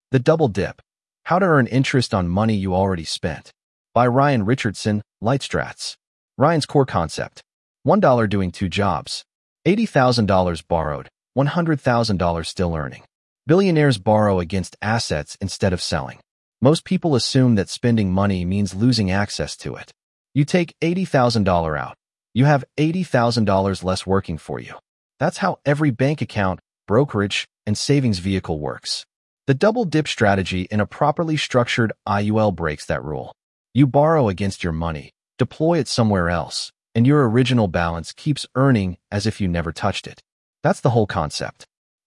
The Double Dip: How to Earn Interest on Money You Already Spent, by Ryan Richardson, Lightstrats. Ryan's core concept: $1 doing 2 jobs, $80,000 borrowed, $100,000 still earning. Billionaires borrow against assets instead of selling. Most people assume that spending money means losing access to it. You take $80,000 out. You have $80,000 less working for you. That's how every bank account, brokerage, and savings vehicle works. The double dip strategy in a properly structured IUL breaks that rule. You borrow against your money, deploy it somewhere else, and your original balance keeps earning as if you never touched it. That's the whole concept.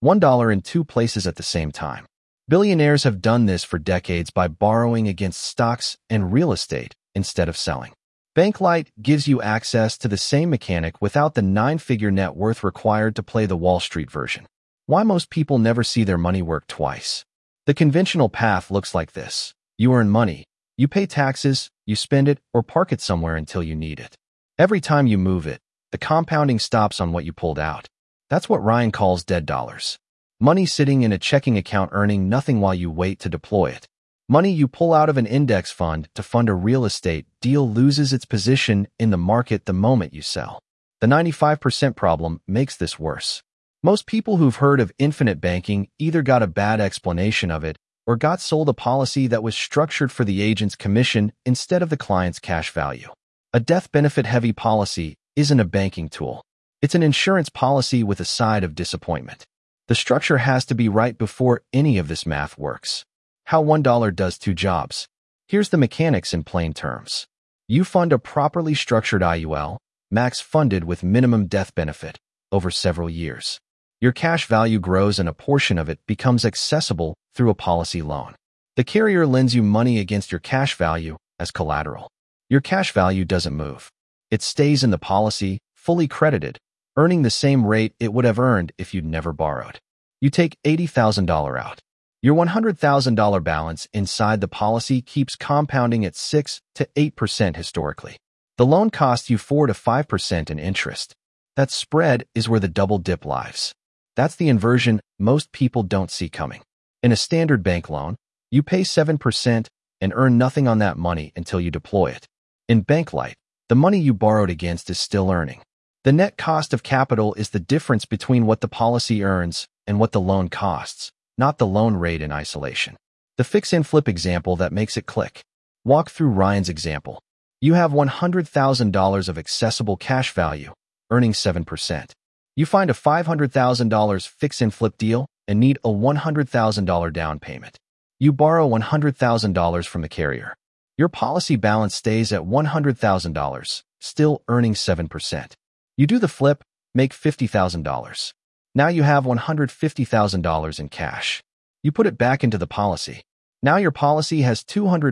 $1 in 2 places at the same time. Billionaires have done this for decades by borrowing against stocks and real estate instead of selling. Banklight gives you access to the same mechanic without the 9-figure net worth required to play the Wall Street version. Why most people never see their money work twice? The conventional path looks like this. You earn money, you pay taxes, you spend it, or park it somewhere until you need it. Every time you move it, the compounding stops on what you pulled out. That's what Ryan calls dead dollars. Money sitting in a checking account earning nothing while you wait to deploy it. Money you pull out of an index fund to fund a real estate deal loses its position in the market the moment you sell. The 95% problem makes this worse. Most people who've heard of infinite banking either got a bad explanation of it or got sold a policy that was structured for the agent's commission instead of the client's cash value. A death benefit heavy policy isn't a banking tool. It's an insurance policy with a side of disappointment. The structure has to be right before any of this math works. How $1 does 2 jobs. Here's the mechanics in plain terms. You fund a properly structured IUL, max funded with minimum death benefit, over several years. Your cash value grows and a portion of it becomes accessible through a policy loan. The carrier lends you money against your cash value as collateral. Your cash value doesn't move. It stays in the policy, fully credited, earning the same rate it would have earned if you'd never borrowed. You take $80,000 out. Your $100,000 balance inside the policy keeps compounding at 6 to 8% historically. The loan costs you 4 to 5% in interest. That spread is where the double dip lies. That's the inversion most people don't see coming. In a standard bank loan, you pay 7% and earn nothing on that money until you deploy it. In Banklight, the money you borrowed against is still earning. The net cost of capital is the difference between what the policy earns and what the loan costs, not the loan rate in isolation. The fix and flip example that makes it click. Walk through Ryan's example. You have $100,000 of accessible cash value, earning 7%. You find a $500,000 fix and flip deal and need a $100,000 down payment. You borrow $100,000 from the carrier. Your policy balance stays at $100,000, still earning 7%. You do the flip, make $50,000. Now you have $150,000 in cash. You put it back into the policy. Now your policy has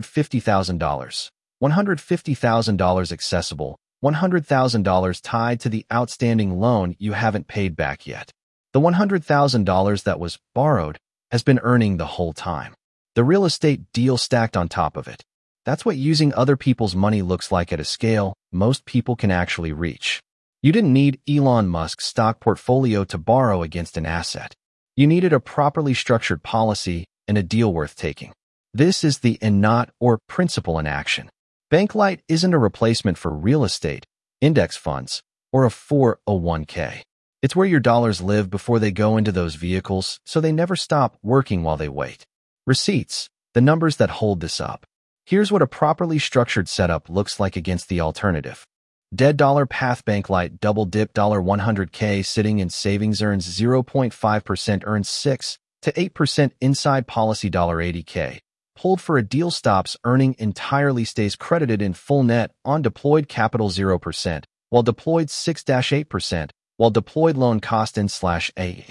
$250,000, $150,000 accessible, $100,000 tied to the outstanding loan you haven't paid back yet. The $100,000 that was borrowed has been earning the whole time. The real estate deal stacked on top of it. That's what using other people's money looks like at a scale most people can actually reach. You didn't need Elon Musk's stock portfolio to borrow against an asset. You needed a properly structured policy and a deal worth taking. This is the and not or principle in action. Banklight isn't a replacement for real estate, index funds, or a 401k. It's where your dollars live before they go into those vehicles, so they never stop working while they wait. Receipts, the numbers that hold this up. Here's what a properly structured setup looks like against the alternative. Dead dollar path Banklight double dip $100K sitting in savings earns 0.5% earns 6 to 8% inside policy $80K. Pulled for a deal stops earning entirely stays credited in full net on deployed capital 0%, while deployed 6-8%, while deployed loan cost in /a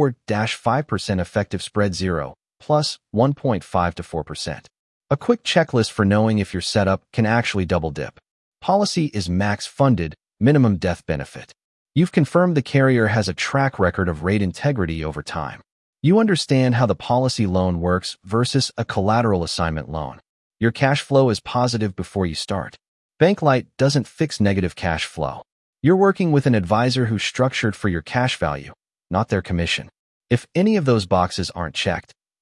4-5% effective spread 0, plus 1.5 to 4%. A quick checklist for knowing if your setup can actually double dip. Policy is max funded, minimum death benefit. You've confirmed the carrier has a track record of rate integrity over time. You understand how the policy loan works versus a collateral assignment loan. Your cash flow is positive before you start. Banklight doesn't fix negative cash flow. You're working with an advisor who's structured for your cash value, not their commission. If any of those boxes aren't checked,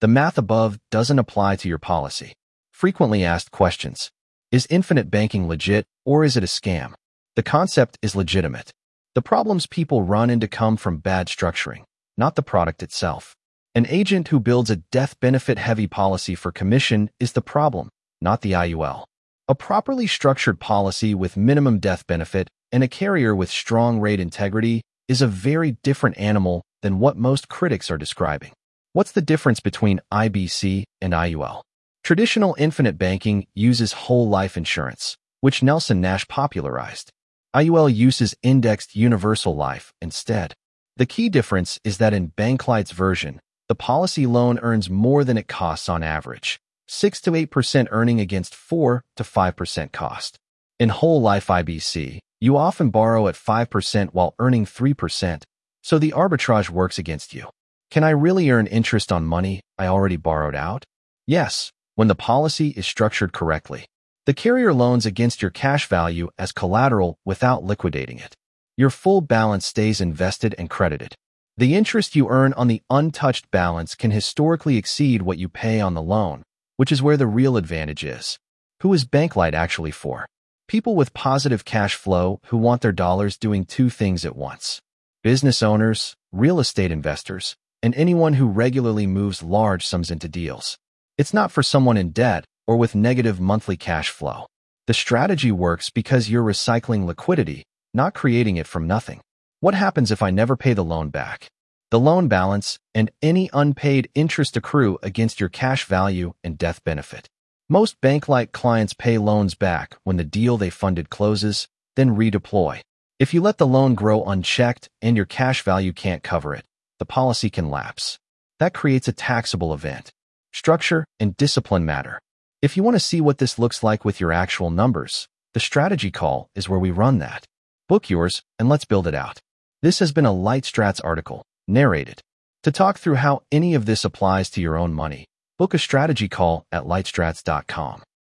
The math above doesn't apply to your policy. Frequently asked questions. Is infinite banking legit or is it a scam? The concept is legitimate. The problems people run into come from bad structuring, not the product itself. An agent who builds a death benefit-heavy policy for commission is the problem, not the IUL. A properly structured policy with minimum death benefit and a carrier with strong rate integrity is a very different animal than what most critics are describing. What's the difference between IBC and IUL? Traditional infinite banking uses whole life insurance, which Nelson Nash popularized. IUL uses indexed universal life instead. The key difference is that in Banklight's version, the policy loan earns more than it costs on average, 6 to 8% earning against 4 to 5% cost. In whole life IBC, you often borrow at 5% while earning 3%, so the arbitrage works against you. Can I really earn interest on money I already borrowed out? Yes, when the policy is structured correctly. The carrier loans against your cash value as collateral without liquidating it. Your full balance stays invested and credited. The interest you earn on the untouched balance can historically exceed what you pay on the loan, which is where the real advantage is. Who is Banklight actually for? People with positive cash flow who want their dollars doing two things at once. Business owners, real estate investors, and anyone who regularly moves large sums into deals. It's not for someone in debt or with negative monthly cash flow. The strategy works because you're recycling liquidity, not creating it from nothing. What happens if I never pay the loan back? The loan balance and any unpaid interest accrue against your cash value and death benefit. Most Banklight clients pay loans back when the deal they funded closes, then redeploy. If you let the loan grow unchecked and your cash value can't cover it, the policy can lapse. That creates a taxable event. Structure and discipline matter. If you want to see what this looks like with your actual numbers, the strategy call is where we run that. Book yours and let's build it out. This has been a LightStrats article, narrated. To talk through how any of this applies to your own money, book a strategy call at lightstrats.com.